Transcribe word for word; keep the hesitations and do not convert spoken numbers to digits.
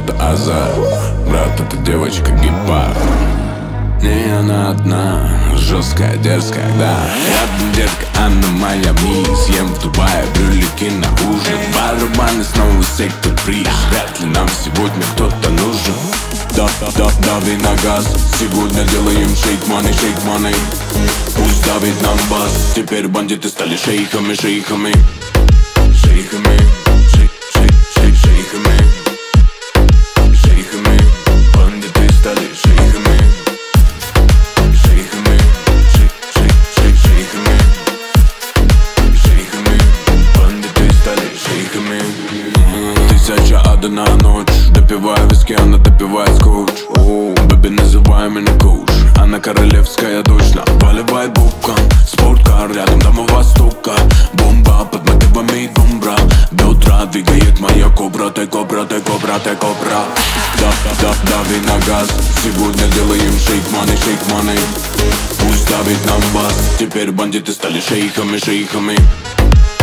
это азарт. Брат, это девочка гепард. Не она одна, жесткая, дерзкая, да. Рядом детка, она моя мисс. Съем в Дубае брюлики на ужин. Барабаны снова сектор приз. Вряд ли нам сегодня кто-то нужен. Да, да, дави на газ. Сегодня делаем шейк money, шейк money. Пусть давит нам бас. Теперь бандиты стали шейхами, шейхами. Шейхами, шейх, шейх, шейх, шейхами. Шейхами, бандиты стали шейхами. Шейхами, шейх, шейх, шейх, шейхами. Шейхами, бандиты стали шейхами. Тысяча одна ночь. Допивая виски, она допивает скотч. Оу, бэби, называй меня коуч. Она королевская дочь, наваливает букан. Спорткар, рядом дома Востока. Бомба под мотивами бомбра. До утра двигает моя кобра. Ты кобра, ты кобра, ты кобра. Да, да, дави на газ. Сегодня делаем шейк money, шейк money. Пусть давит нам бас. Теперь бандиты стали шейхами, шейхами.